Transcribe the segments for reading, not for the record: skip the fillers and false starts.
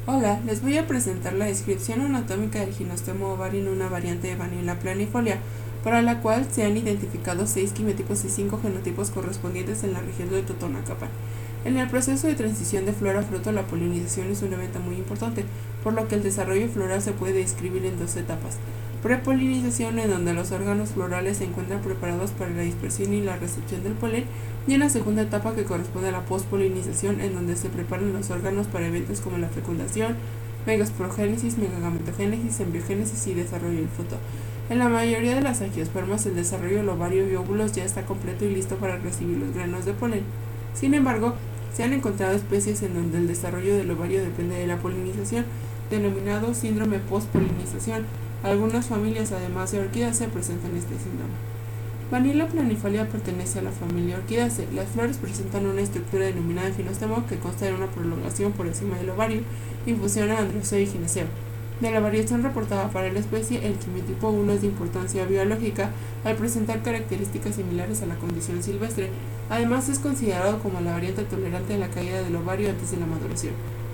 Hola, les voy a presentar la descripción anatómica del ginostemo ovario en una variante de Vanilla planifolia, para la cual se han identificado 6 quimetipos y 5 genotipos correspondientes en la región de Totonacapan. En el proceso de transición de flor a fruto, la polinización es un evento muy importante, por lo que el desarrollo floral se puede describir en dos etapas. Prepolinización, en donde los órganos florales se encuentran preparados para la dispersión y la recepción del polen, y en la segunda etapa, que corresponde a la pospolinización, en donde se preparan los órganos para eventos como la fecundación, megasporogénesis, megagametogénesis, embriogénesis y desarrollo del fruto. En la mayoría de las angiospermas, el desarrollo del ovario y óvulos ya está completo y listo para recibir los granos de polen. Sin embargo, se han encontrado especies en donde el desarrollo del ovario depende de la polinización, denominado síndrome postpolinización. Algunas familias, además de Orchidaceae, presentan este síndrome. Vanilla planifolia pertenece a la familia Orchidaceae. Las flores presentan una estructura denominada ginostemo, que consta de una prolongación por encima del ovario y fusiona androceo y gineceo. De la variación reportada para la especie, el quimiotipo 1 es de importancia biológica al presentar características similares a la condición silvestre. Además, es considerado como la variante tolerante a la caída del ovario antes de la maduración,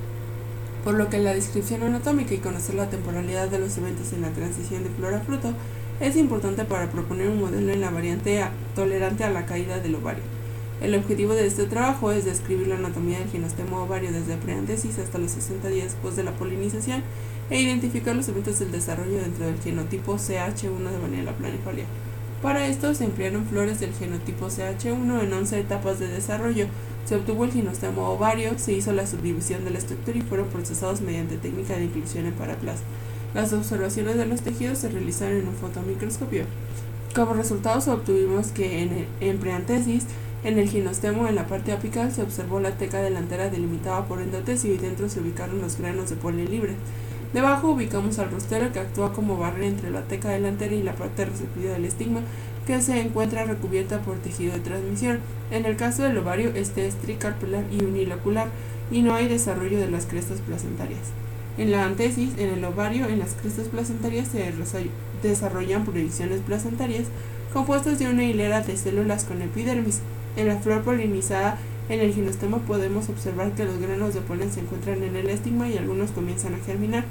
por lo que la descripción anatómica y conocer la temporalidad de los eventos en la transición de flor a fruto es importante para proponer un modelo en la variante tolerante a la caída del ovario. El objetivo de este trabajo es describir la anatomía del ginostemo ovario desde preantesis hasta los 60 días después de la polinización e identificar los eventos del desarrollo dentro del genotipo CH1 de Vanilla planifolia. Para esto se emplearon flores del genotipo CH1 en 11 etapas de desarrollo. Se obtuvo el ginostemo ovario, se hizo la subdivisión de la estructura y fueron procesados mediante técnica de inclusión en paraplasma. Las observaciones de los tejidos se realizaron en un fotomicroscopio. Como resultados obtuvimos que en preantesis, en el ginostemo, en la parte apical, se observó la teca delantera delimitada por endotesio y dentro se ubicaron los granos de polen libres. Debajo ubicamos al rostero, que actúa como barrera entre la teca delantera y la parte receptiva del estigma, que se encuentra recubierta por tejido de transmisión. En el caso del ovario, este es tricarpelar y unilocular y no hay desarrollo de las crestas placentarias. En la antesis, en el ovario, en las crestas placentarias se desarrollan proyecciones placentarias compuestas de una hilera de células con epidermis. En la flor polinizada, en el ginostemo, podemos observar que los granos de polen se encuentran en el estigma y algunos comienzan a germinar.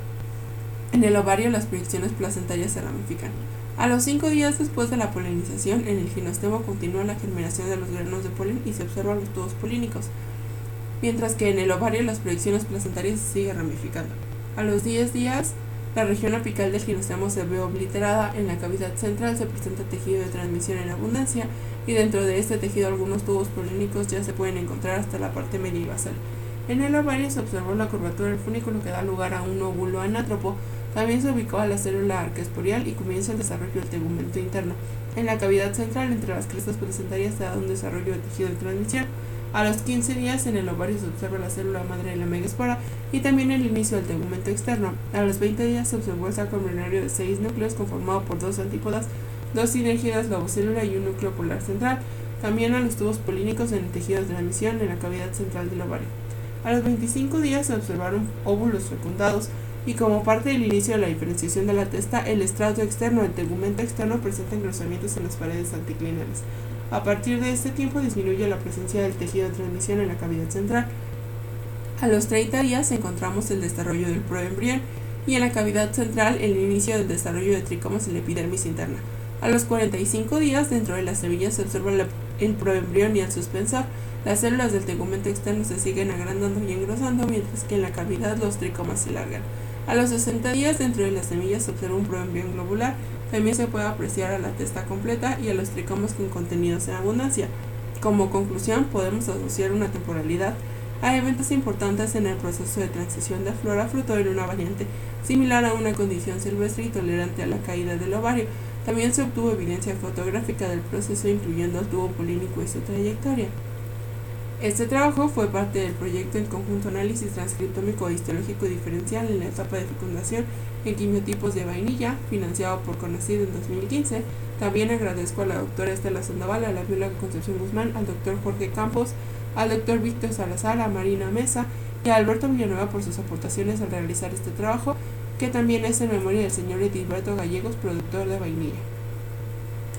En el ovario, las proyecciones placentarias se ramifican. A los 5 días después de la polinización, en el ginostemo continúa la germinación de los granos de polen y se observan los tubos polínicos, mientras que en el ovario las proyecciones placentarias se siguen ramificando. A los 10 días, la región apical del ginostemo se ve obliterada. En la cavidad central se presenta tejido de transmisión en abundancia y dentro de este tejido algunos tubos polínicos ya se pueden encontrar hasta la parte media y basal. En el ovario se observó la curvatura del fúniculo, que da lugar a un óvulo anátropo. También se ubicó a la célula arqueesporial y comienza el desarrollo del tegumento interno. En la cavidad central, entre las crestas placentarias, se da un desarrollo de tejido de transmisión. A los 15 días, en el ovario se observa la célula madre de la megaspora y también el inicio del tegumento externo. A los 20 días se observó el saco embrionario de 6 núcleos conformado por 2 antípodas, 2 sinergidas lobocélula y un núcleo polar central. También a los tubos polínicos en el tejido de transmisión en la cavidad central del ovario. A los 25 días se observaron óvulos fecundados y, como parte del inicio de la diferenciación de la testa, el estrato externo del tegumento externo presenta engrosamientos en las paredes anticlinales. A partir de este tiempo disminuye la presencia del tejido de transmisión en la cavidad central. A los 30 días encontramos el desarrollo del proembrión y en la cavidad central el inicio del desarrollo de tricomas en la epidermis interna. A los 45 días, dentro de las semillas se observa el proembrión y el suspensor. Las células del tegumento externo se siguen agrandando y engrosando, mientras que en la cavidad los tricomas se largan. A los 60 días, dentro de las semillas se observa un proembrión globular. También se puede apreciar a la testa completa y a los tricomas con contenidos en abundancia. Como conclusión, podemos asociar una temporalidad a eventos importantes en el proceso de transición de flor a fruto en una variante similar a una condición silvestre y tolerante a la caída del ovario. También se obtuvo evidencia fotográfica del proceso, incluyendo el tubo polínico y su trayectoria. Este trabajo fue parte del proyecto en conjunto análisis transcriptómico e histológico diferencial en la etapa de fecundación en quimiotipos de vainilla, financiado por CONACYT en 2015. También agradezco a la doctora Estela Sandoval, a la bióloga Concepción Guzmán, al doctor Jorge Campos, al doctor Víctor Salazar, a Marina Mesa y a Alberto Villanueva por sus aportaciones al realizar este trabajo, que también es en memoria del señor Edilberto Gallegos, productor de vainilla.